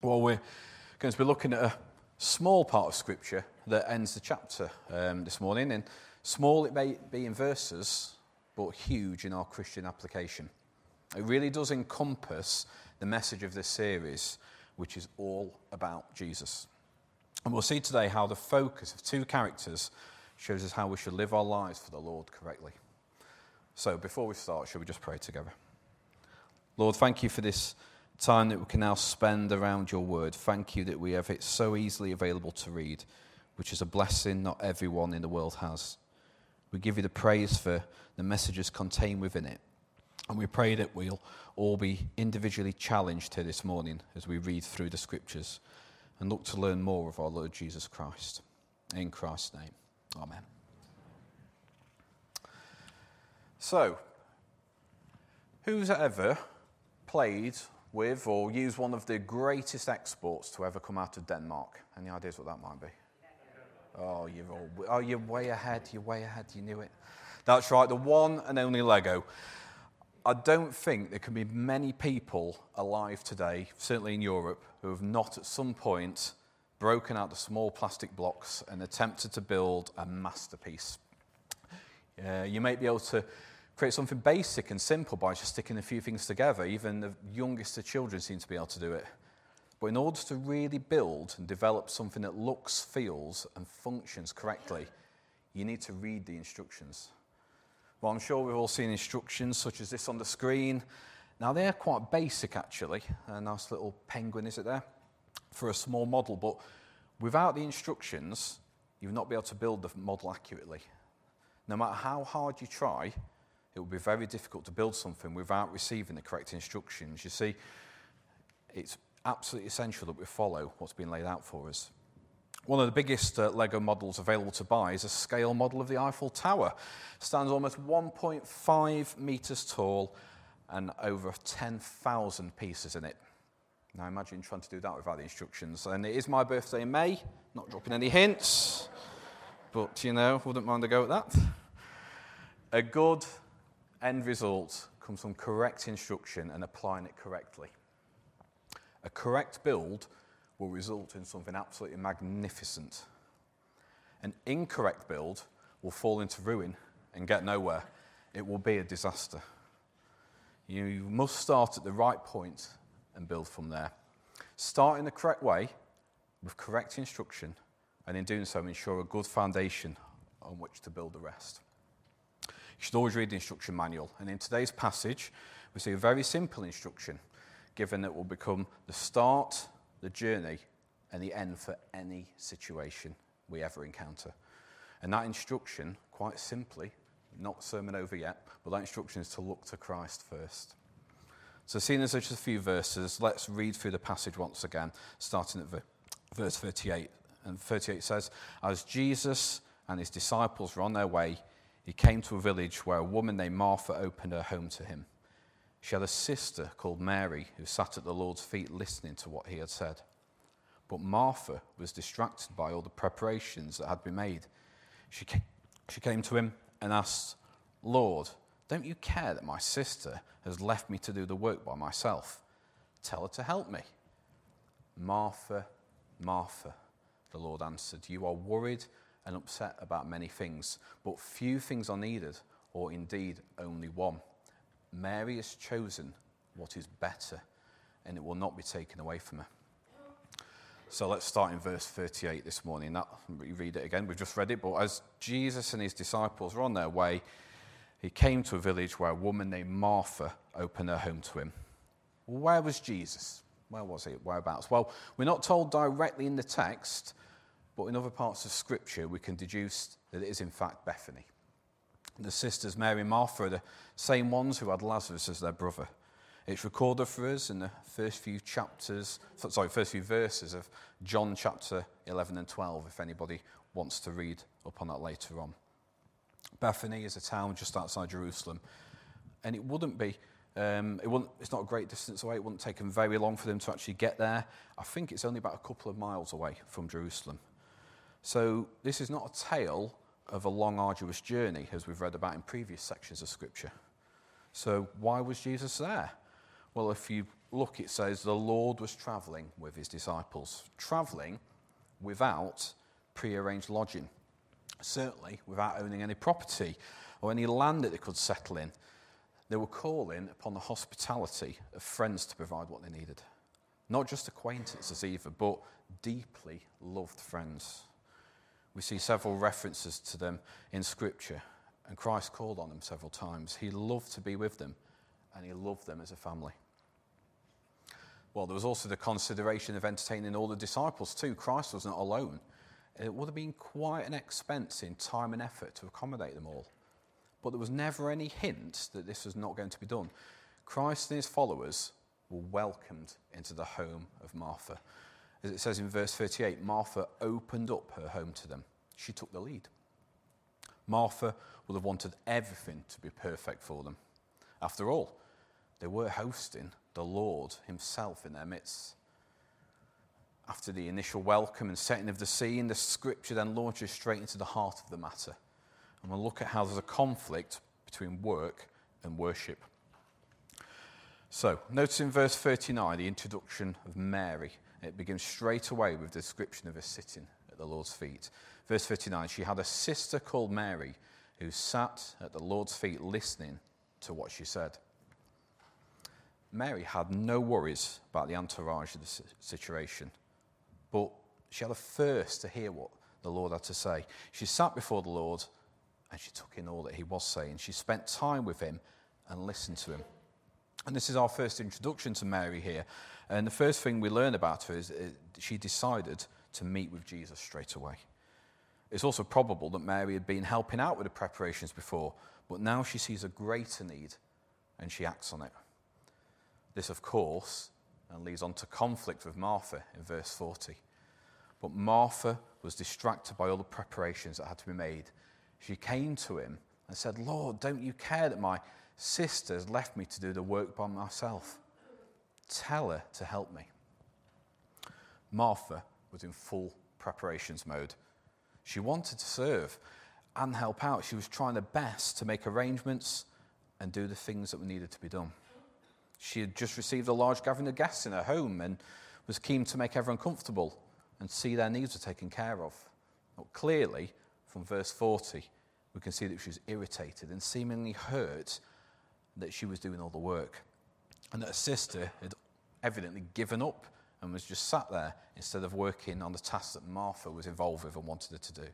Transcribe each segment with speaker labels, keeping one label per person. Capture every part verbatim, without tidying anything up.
Speaker 1: Well, we're going to be looking at a small part of Scripture that ends the chapter um, this morning. And small it may be in verses, but huge in our Christian application. It really does encompass the message of this series, which is all about Jesus. And we'll see today how the focus of two characters shows us how we should live our lives for the Lord correctly. So before we start, shall we just pray together? Lord, thank you for this time that we can now spend around your word. Thank you that we have it so easily available to read, which is a blessing not everyone in the world has. We give you the praise for the messages contained within it. And we pray that we'll all be individually challenged here this morning as we read through the scriptures and look to learn more of our Lord Jesus Christ. In Christ's name, amen. So, who's ever played with or used one of the greatest exports to ever come out of Denmark? Any ideas what that might be? Oh, you're all, oh, you're way ahead. You're way ahead. You knew it. That's right. The one and only Lego. I don't think there can be many people alive today, certainly in Europe, who have not at some point broken out the small plastic blocks and attempted to build a masterpiece. Uh, you may be able to create something basic and simple by just sticking a few things together. Even the youngest of children seem to be able to do it. But in order to really build and develop something that looks, feels, and functions correctly, you need to read the instructions. Well, I'm sure we've all seen instructions such as this on the screen. Now, they're quite basic, actually. A nice little penguin, is it there? For a small model. But without the instructions, you'll not be able to build the model accurately. No matter how hard you try, it will be very difficult to build something without receiving the correct instructions. You see, it's absolutely essential that we follow what's been laid out for us. One of the biggest uh, Lego models available to buy is a scale model of the Eiffel Tower. It stands almost one point five metres tall and over ten thousand pieces in it. Now imagine trying to do that without the instructions. And it is my birthday in May, not dropping any hints, but, you know, wouldn't mind a go at that. A good end result comes from correct instruction and applying it correctly. A correct build will result in something absolutely magnificent. An incorrect build will fall into ruin and get nowhere. It will be a disaster. You must start at the right point and build from there. Start in the correct way with correct instruction, and in doing so ensure a good foundation on which to build the rest. You should always read the instruction manual, and in today's passage we see a very simple instruction given that will become the start, the journey, and the end for any situation we ever encounter. And that instruction, quite simply, not sermon over yet, but that instruction is to look to Christ first. So seeing as there's just a few verses, let's read through the passage once again, starting at verse thirty-eight. And thirty-eight says, "As Jesus and his disciples were on their way, he came to a village where a woman named Martha opened her home to him. She had a sister called Mary who sat at the Lord's feet listening to what he had said. But Martha was distracted by all the preparations that had been made. She came, she came to him and asked, 'Lord, don't you care that my sister has left me to do the work by myself? Tell her to help me.' 'Martha, Martha,' the Lord answered, 'you are worried and upset about many things, but few things are needed, or indeed only one. Mary has chosen what is better, and it will not be taken away from her.'" So let's start in verse thirty-eight this morning. That, we read it again, we've just read it. "But as Jesus and his disciples were on their way, he came to a village where a woman named Martha opened her home to him." Where was Jesus? Where was he? Whereabouts? Well, we're not told directly in the text, but in other parts of Scripture we can deduce that it is in fact Bethany. The sisters Mary and Martha are the same ones who had Lazarus as their brother. It's recorded for us in the first few chapters, sorry, first few verses of John chapter eleven and twelve, if anybody wants to read up on that later on. Bethany is a town just outside Jerusalem, and it wouldn't be, um, it wouldn't, it's not a great distance away. It wouldn't take them very long for them to actually get there. I think it's only about a couple of miles away from Jerusalem. So this is not a tale of a long, arduous journey, as we've read about in previous sections of Scripture. So why was Jesus there? Well, if you look, it says the Lord was travelling with his disciples, travelling without pre-arranged lodging, certainly without owning any property or any land that they could settle in. They were calling upon the hospitality of friends to provide what they needed. Not just acquaintances either, but deeply loved friends. We see several references to them in Scripture, and Christ called on them several times. He loved to be with them, and he loved them as a family. Well, there was also the consideration of entertaining all the disciples too. Christ was not alone. It would have been quite an expense in time and effort to accommodate them all. But there was never any hint that this was not going to be done. Christ and his followers were welcomed into the home of Martha. As it says in verse thirty-eight, Martha opened up her home to them. She took the lead. Martha would have wanted everything to be perfect for them. After all, they were hosting the Lord himself in their midst. After the initial welcome and setting of the scene, the scripture then launches straight into the heart of the matter. And we'll look at how there's a conflict between work and worship. So, notice in verse thirty-nine, the introduction of Mary. It begins straight away with the description of her sitting at the Lord's feet. Verse thirty-nine, she had a sister called Mary who sat at the Lord's feet listening to what she said. Mary had no worries about the entourage of the situation, but she had a thirst to hear what the Lord had to say. She sat before the Lord and she took in all that he was saying. She spent time with him and listened to him. And this is our first introduction to Mary here. And the first thing we learn about her is that she decided to meet with Jesus straight away. It's also probable that Mary had been helping out with the preparations before, but now she sees a greater need and she acts on it. This, of course, and leads on to conflict with Martha in verse forty. But Martha was distracted by all the preparations that had to be made. She came to him and said, "Lord, don't you care that my sister has left me to do the work by myself? Tell her to help me." Martha was in full preparations mode. She wanted to serve and help out. She was trying her best to make arrangements and do the things that were needed to be done. She had just received a large gathering of guests in her home and was keen to make everyone comfortable and see their needs were taken care of. But clearly, from verse forty, we can see that she was irritated and seemingly hurt that she was doing all the work, and that her sister had evidently given up and was just sat there instead of working on the tasks that Martha was involved with and wanted her to do.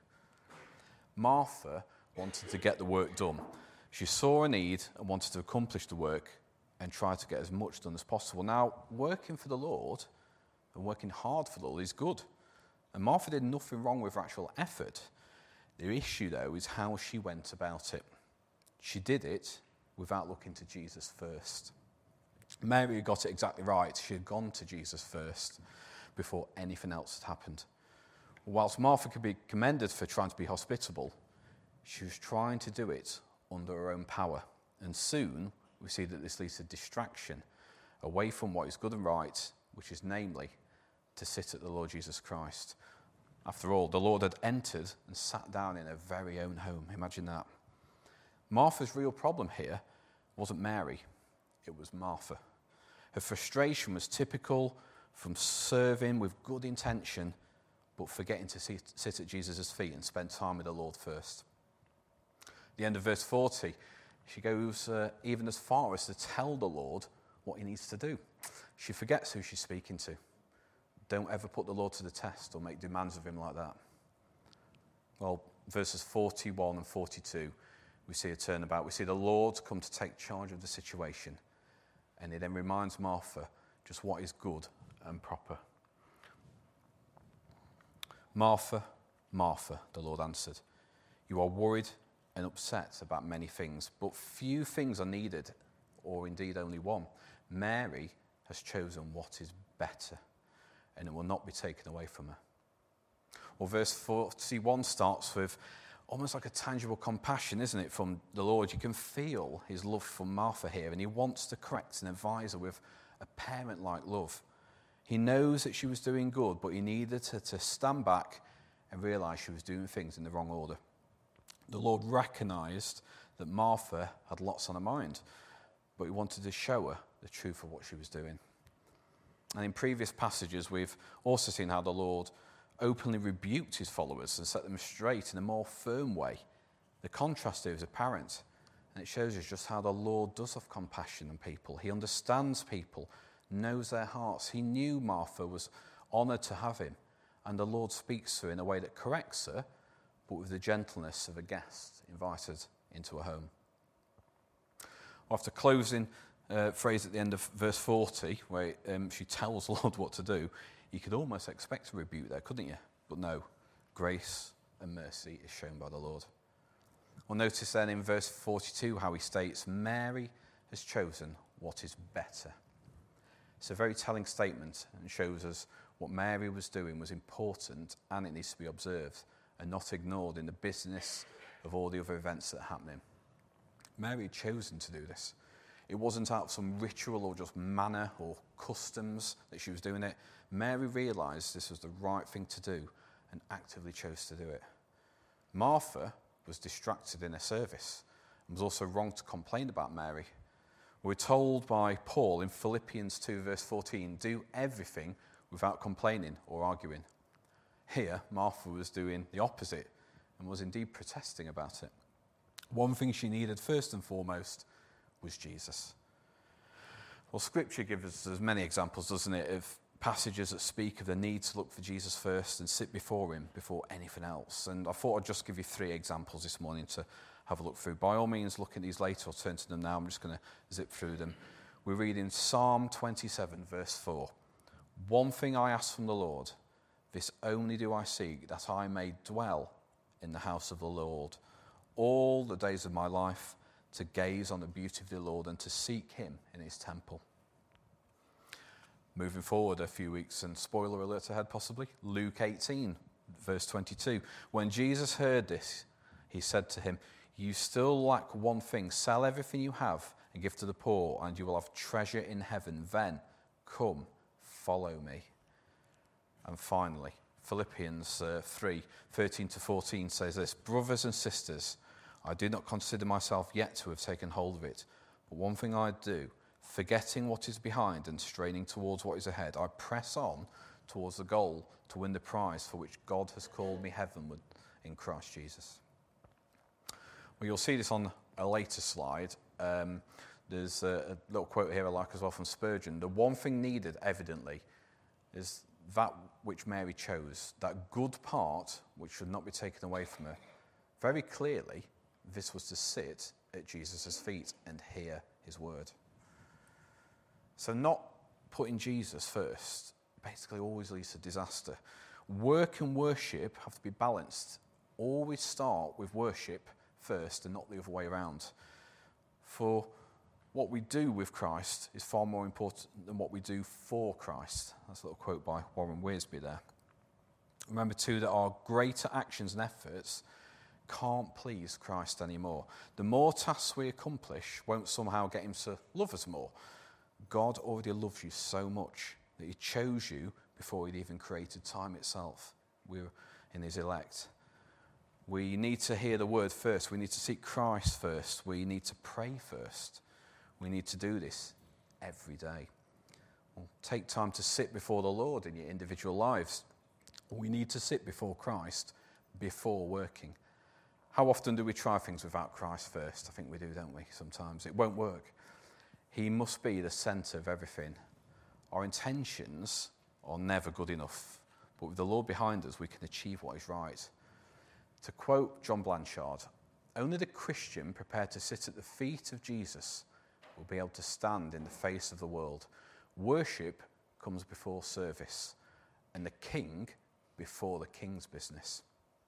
Speaker 1: Martha wanted to get the work done. She saw a need and wanted to accomplish the work and try to get as much done as possible. Now, working for the Lord and working hard for the Lord is good. And Martha did nothing wrong with her actual effort. The issue, though, is how she went about it. She did it without looking to Jesus first. Mary got it exactly right. She had gone to Jesus first before anything else had happened. Whilst Martha could be commended for trying to be hospitable, she was trying to do it under her own power. And soon, we see that this leads to distraction away from what is good and right, which is namely to sit at the Lord Jesus Christ. After all, the Lord had entered and sat down in her very own home. Imagine that. Martha's real problem here wasn't Mary, it was Martha. Her frustration was typical from serving with good intention, but forgetting to sit, sit at Jesus' feet and spend time with the Lord first. At the end of verse forty, she goes uh, even as far as to tell the Lord what he needs to do. She forgets who she's speaking to. Don't ever put the Lord to the test or make demands of him like that. Well, verses forty-one and forty-two, we see a turnabout. We see the Lord come to take charge of the situation. And he then reminds Martha just what is good and proper. "Martha, Martha," the Lord answered, "you are worried and upset about many things, but few things are needed, or indeed only one. Mary has chosen what is better, and it will not be taken away from her." Well, verse forty-one starts with almost like a tangible compassion, isn't it, from the Lord? You can feel his love for Martha here, and he wants to correct and advise her with a parent-like love. He knows that she was doing good, but he needed her to stand back and realize she was doing things in the wrong order. The Lord recognized that Martha had lots on her mind, but he wanted to show her the truth of what she was doing. And in previous passages, we've also seen how the Lord openly rebuked his followers and set them straight in a more firm way. The contrast here is apparent, and it shows us just how the Lord does have compassion on people. He understands people, knows their hearts. He knew Martha was honoured to have him, and the Lord speaks to her in a way that corrects her, but with the gentleness of a guest invited into a home. After closing uh, phrase at the end of verse forty, where um, she tells the Lord what to do, you could almost expect a rebuke there, couldn't you? But no, grace and mercy is shown by the Lord. We'll notice then in verse forty-two how he states, Mary has chosen what is better. It's a very telling statement and shows us what Mary was doing was important and it needs to be observed and not ignored in the business of all the other events that are happening. Mary had chosen to do this. It wasn't out of some ritual or just manner or customs that she was doing it. Mary realised this was the right thing to do and actively chose to do it. Martha was distracted in her service and was also wrong to complain about Mary. We're told by Paul in Philippians two verse fourteen, do everything without complaining or arguing. Here, Martha was doing the opposite and was indeed protesting about it. One thing she needed first and foremost was Jesus. Well, Scripture gives us as many examples, doesn't it, of passages that speak of the need to look for Jesus first and sit before him before anything else. And I thought I'd just give you three examples this morning to have a look through. By all means, look at these later or turn to them now. I'm just going to zip through them. We read in Psalm twenty-seven, verse four. One thing I ask from the Lord, this only do I seek, that I may dwell in the house of the Lord all the days of my life, to gaze on the beauty of the Lord and to seek him in his temple. Moving forward a few weeks, and spoiler alert ahead possibly, Luke eighteen, verse twenty-two. When Jesus heard this, he said to him, you still lack one thing. Sell everything you have and give to the poor, and you will have treasure in heaven. Then come, follow me. And finally, Philippians uh, three, thirteen to fourteen says this, brothers and sisters, I do not consider myself yet to have taken hold of it, but one thing I do, forgetting what is behind and straining towards what is ahead, I press on towards the goal to win the prize for which God has called me heavenward in Christ Jesus. Well, you'll see this on a later slide. Um, there's a, a little quote here I like as well from Spurgeon. The one thing needed, evidently, is that which Mary chose, that good part which should not be taken away from her. Very clearly, this was to sit at Jesus' feet and hear his word. So not putting Jesus first basically always leads to disaster. Work and worship have to be balanced. Always start with worship first and not the other way around. For what we do with Christ is far more important than what we do for Christ. That's a little quote by Warren Wiersbe there. Remember too that our greater actions and efforts can't please Christ anymore. The more tasks we accomplish won't somehow get him to love us more. God already loves you so much that he chose you before he'd even created time itself. We're in his elect. We need to hear the word first. We need to seek Christ first. We need to pray first. We need to do this every day. Well, take time to sit before the Lord in your individual lives. We need to sit before Christ before working. How often do we try things without Christ first? I think we do, don't we? Sometimes it won't work. He must be the centre of everything. Our intentions are never good enough, but with the Lord behind us, we can achieve what is right. To quote John Blanchard, only the Christian prepared to sit at the feet of Jesus will be able to stand in the face of the world. Worship comes before service, and the king before the king's business.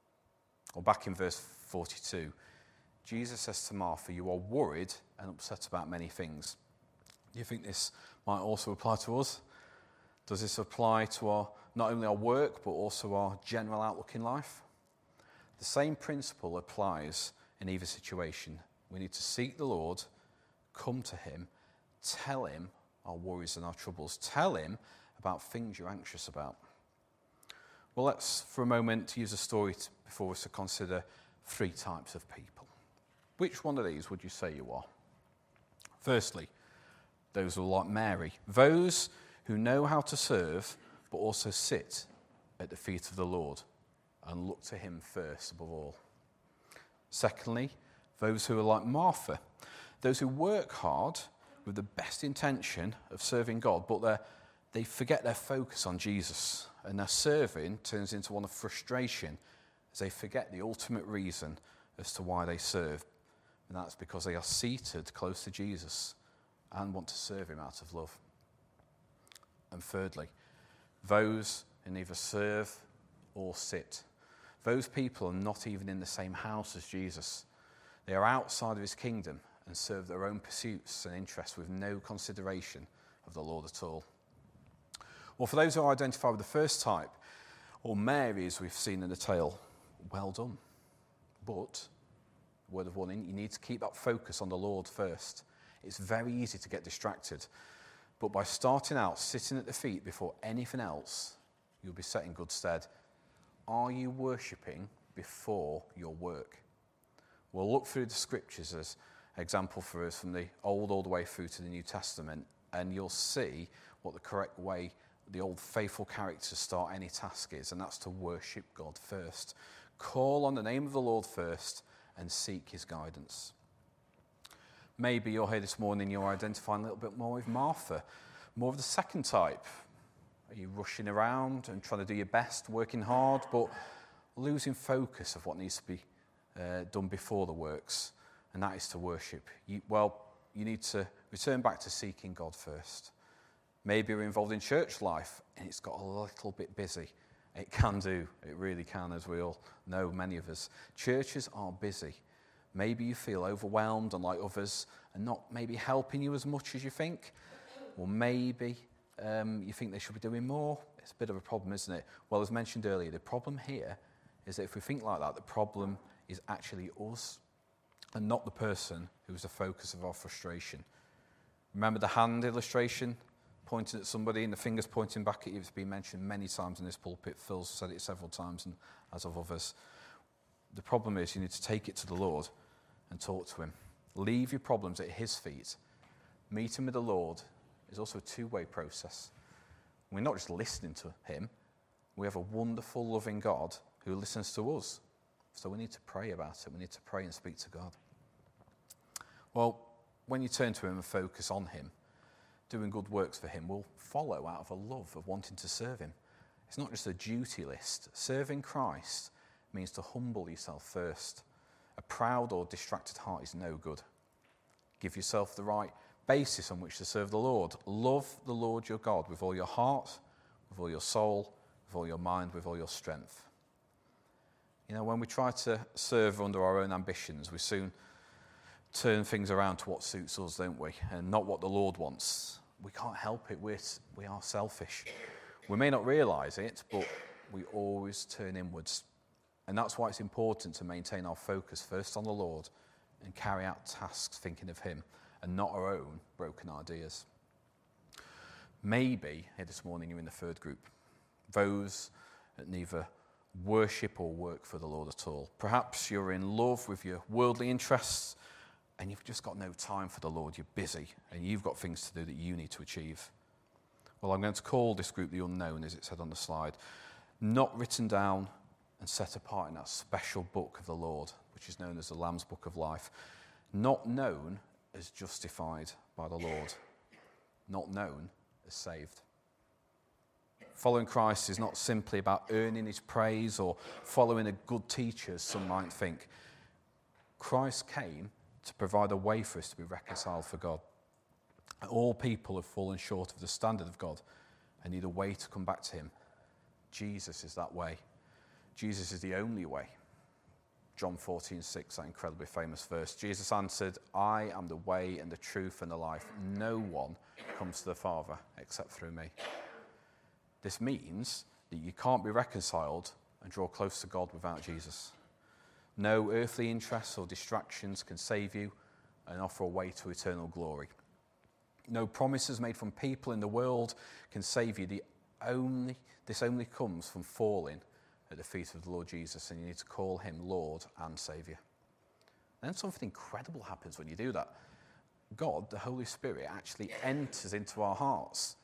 Speaker 1: Or back in verse forty-two, Jesus says to Martha, you are worried and upset about many things. Do you think this might also apply to us? Does this apply to our not only our work, but also our general outlook in life? The same principle applies in either situation. We need to seek the Lord, come to him, tell him our worries and our troubles. Tell him about things you're anxious about. Well, let's, for a moment, use a story to, before us to consider three types of people. Which one of these would you say you are? Firstly, those who are like Mary. Those who know how to serve, but also sit at the feet of the Lord and look to him first above all. Secondly, those who are like Martha, those who work hard with the best intention of serving God, but they forget their focus on Jesus, and their serving turns into one of frustration as they forget the ultimate reason as to why they serve, and that's because they are seated close to Jesus and want to serve him out of love. And thirdly, those who neither serve or sit. Those people are not even in the same house as Jesus. They are outside of his kingdom and serve their own pursuits and interests with no consideration of the Lord at all. Well, for those who identify with the first type, or Mary as we've seen in the tale, well done. But, word of warning, you need to keep that focus on the Lord first. It's very easy to get distracted, but by starting out sitting at the feet before anything else, you'll be set in good stead. Are you worshipping before your work? We'll look through the scriptures as an example for us from the Old all the way through to the New Testament, and you'll see what the correct way the old faithful character to start any task is, and that's to worship God first. Call on the name of the Lord first and seek his guidance. Maybe you're here this morning, you're identifying a little bit more with Martha, more of the second type. Are you rushing around and trying to do your best, working hard, but losing focus of what needs to be uh, done before the works, and that is to worship? You, well, you need to return back to seeking God first. Maybe you're involved in church life and it's got a little bit busy. It can do, it really can, as we all know, many of us. Churches are busy. Maybe you feel overwhelmed and like others and not maybe helping you as much as you think. Or maybe um, you think they should be doing more. It's a bit of a problem, isn't it? Well, as mentioned earlier, the problem here is that if we think like that, the problem is actually us and not the person who is the focus of our frustration. Remember the hand illustration? Pointing at somebody and the fingers pointing back at you. It's been mentioned many times in this pulpit. Phil's said it several times, and as of others. The problem is you need to take it to the Lord and talk to him. Leave your problems at his feet. Meeting with the Lord is also a two-way process. We're not just listening to him. We have a wonderful, loving God who listens to us. So we need to pray about it. We need to pray and speak to God. Well, when you turn to him and focus on him, doing good works for him will follow out of a love of wanting to serve him. It's not just a duty list. Serving Christ means to humble yourself first. A proud or distracted heart is no good. Give yourself the right basis on which to serve the Lord. Love the Lord your God with all your heart, with all your soul, with all your mind, with all your strength. You know, when we try to serve under our own ambitions, we soon turn things around to what suits us, don't we? And not what the Lord wants. We can't help it. We're, we are selfish. We may not realise it, but we always turn inwards. And that's why it's important to maintain our focus first on the Lord and carry out tasks thinking of him and not our own broken ideas. Maybe here this morning you're in the third group, those that neither worship or work for the Lord at all. Perhaps you're in love with your worldly interests and you've just got no time for the Lord. You're busy and you've got things to do that you need to achieve. Well, I'm going to call this group the unknown, as it said on the slide. Not written down and set apart in that special book of the Lord, which is known as the Lamb's Book of Life. Not known as justified by the Lord. Not known as saved. Following Christ is not simply about earning his praise or following a good teacher, as some might think. Christ came to provide a way for us to be reconciled for God. All people have fallen short of the standard of God and need a way to come back to him. Jesus is that way. Jesus is the only way. John fourteen six, that incredibly famous verse. Jesus answered, I am the way and the truth and the life. No one comes to the Father except through me. This means that you can't be reconciled and draw close to God without Jesus. No earthly interests or distractions can save you and offer a way to eternal glory. No promises made from people in the world can save you. The only, this only comes from falling at the feet of the Lord Jesus, and you need to call him Lord and Saviour. Then something incredible happens when you do that. God, the Holy Spirit, actually enters into our hearts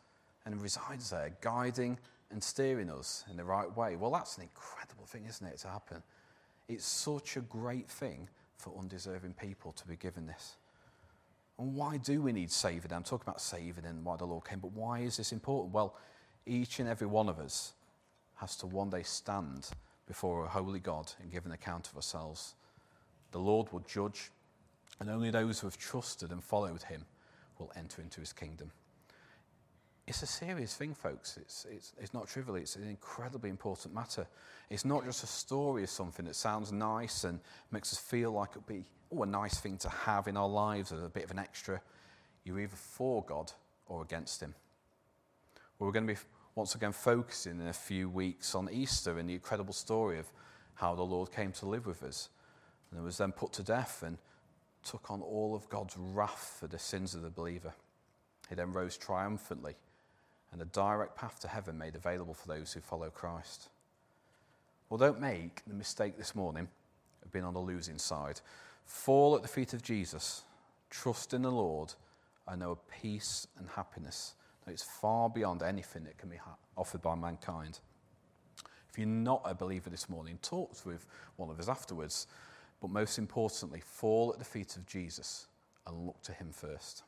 Speaker 1: and resides there, guiding and steering us in the right way. Well, that's an incredible thing, isn't it, to happen? It's such a great thing for undeserving people to be given this. And why do we need saving? I'm talking about saving and why the Lord came, but why is this important? Well, each and every one of us has to one day stand before a holy God and give an account of ourselves. The Lord will judge, and only those who have trusted and followed him will enter into his kingdom. It's a serious thing, folks. It's, it's, it's not trivial. It's an incredibly important matter. It's not just a story of something that sounds nice and makes us feel like it would be oh, a nice thing to have in our lives as a bit of an extra. You're either for God or against him. Well, we're going to be once again focusing in a few weeks on Easter and the incredible story of how the Lord came to live with us and was then put to death and took on all of God's wrath for the sins of the believer. He then rose triumphantly, and a direct path to heaven made available for those who follow Christ. Well, don't make the mistake this morning of being on the losing side. Fall at the feet of Jesus, trust in the Lord, and know a peace and happiness that is far beyond anything that can be ha- offered by mankind. If you're not a believer this morning, talk with one of us afterwards, but most importantly, fall at the feet of Jesus and look to him first.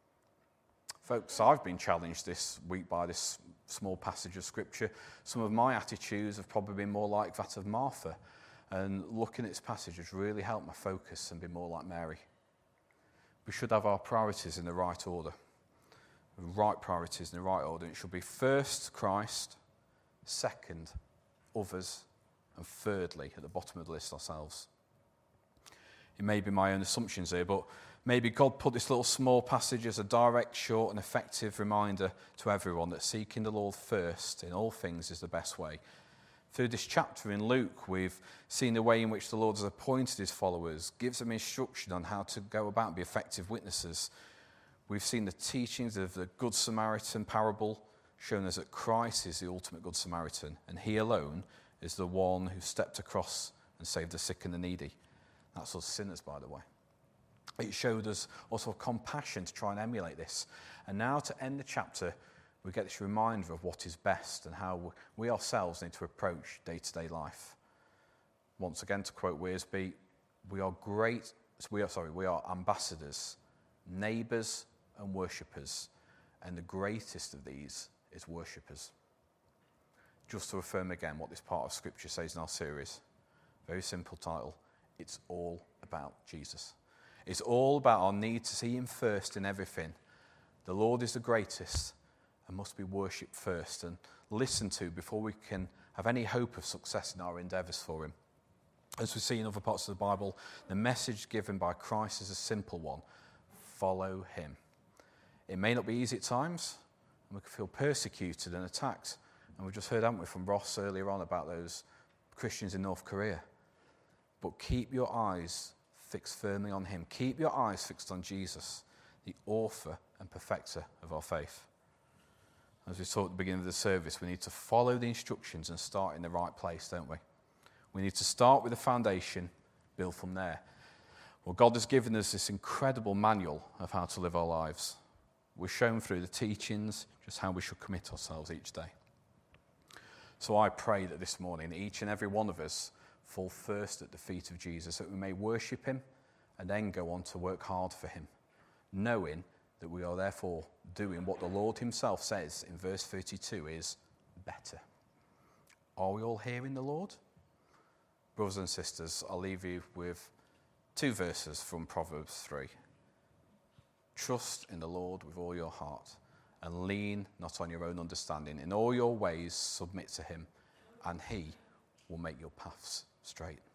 Speaker 1: Folks, I've been challenged this week by this small passage of Scripture. Some of my attitudes have probably been more like that of Martha, and looking at this passage has really helped my focus and be more like Mary. We should have our priorities in the right order. The right priorities in the right order. It should be first Christ, second others, and thirdly, at the bottom of the list, ourselves. It may be my own assumptions here, but maybe God put this little small passage as a direct, short, and effective reminder to everyone that seeking the Lord first in all things is the best way. Through this chapter in Luke, we've seen the way in which the Lord has appointed his followers, gives them instruction on how to go about and be effective witnesses. We've seen the teachings of the Good Samaritan parable, showing us that Christ is the ultimate Good Samaritan, and he alone is the one who stepped across and saved the sick and the needy. That's us sinners, by the way. It showed us also compassion to try and emulate this. And now to end the chapter, we get this reminder of what is best and how we ourselves need to approach day-to-day life. Once again, to quote Wearsby, we are great, we are, sorry, we are ambassadors, neighbours and worshippers. And the greatest of these is worshippers. Just to affirm again what this part of Scripture says in our series. Very simple title. It's all about Jesus. It's all about our need to see him first in everything. The Lord is the greatest and must be worshipped first and listened to before we can have any hope of success in our endeavours for him. As we see in other parts of the Bible, the message given by Christ is a simple one. Follow him. It may not be easy at times, and we can feel persecuted and attacked. And we've just heard, haven't we, from Ross earlier on about those Christians in North Korea. But keep your eyes fixed firmly on him. Keep your eyes fixed on Jesus, the author and perfecter of our faith. As we saw at the beginning of the service, we need to follow the instructions and start in the right place, don't we? We need to start with the foundation, build from there. Well, God has given us this incredible manual of how to live our lives. We're shown through the teachings just how we should commit ourselves each day. So I pray that this morning, each and every one of us fall first at the feet of Jesus, that we may worship him and then go on to work hard for him, knowing that we are therefore doing what the Lord himself says in verse thirty-two is better. Are we all hearing the Lord? Brothers and sisters, I'll leave you with two verses from Proverbs three. Trust in the Lord with all your heart and lean not on your own understanding. In all your ways submit to him, and he will make your paths straight.